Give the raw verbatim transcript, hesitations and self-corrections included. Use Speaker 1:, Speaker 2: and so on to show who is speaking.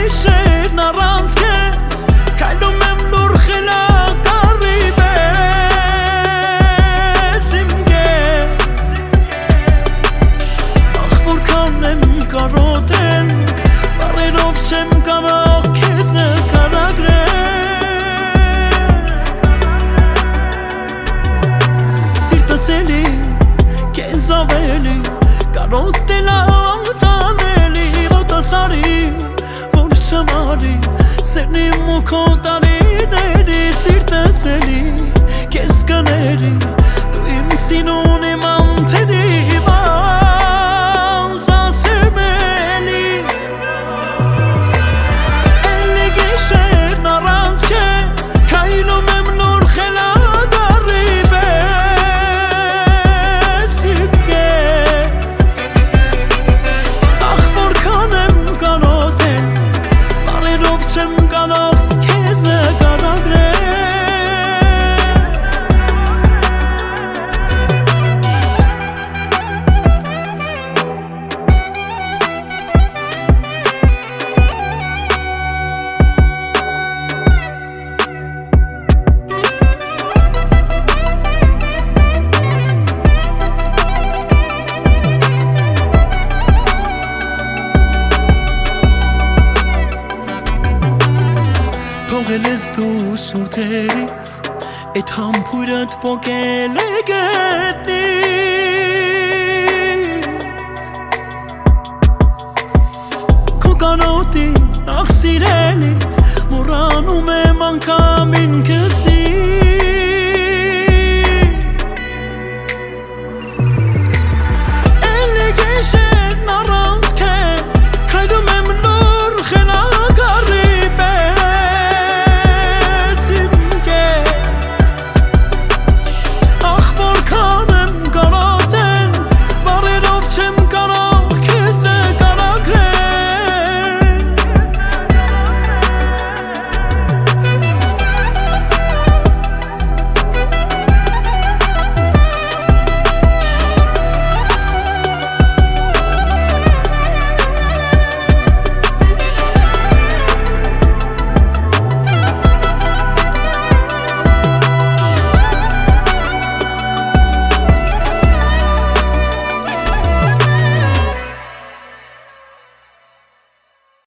Speaker 1: gishern առանց քեզ Քայլում եմ լուր խելակառի պես իմ կես Ախ որքան եմ կարոտել Բառերով չեմ կարող քեզ նկարագրել Սիրտս էլի քեզ ավելի կարոտել անտանելի Ոտասարի որ չմարի Սերն իմ ու քո տարիների Սիրտս էլի քեզ կների Դու իմ սիրուն իմ անթերի Բայց ասեմ էլի Էլի գիշերն առանց քեզ Քայլում եմ նոր խելագարի պես իմ կես Ախ որքան եմ կարոտել Բառերով չեմ կարող քեզ նկարագրել Թողել ես դու շուրթերից Էդ համբույրդ պոկել է գետնից Քո կանոտից նախ սիրելիս Մոռանում եմ անգամ ինձ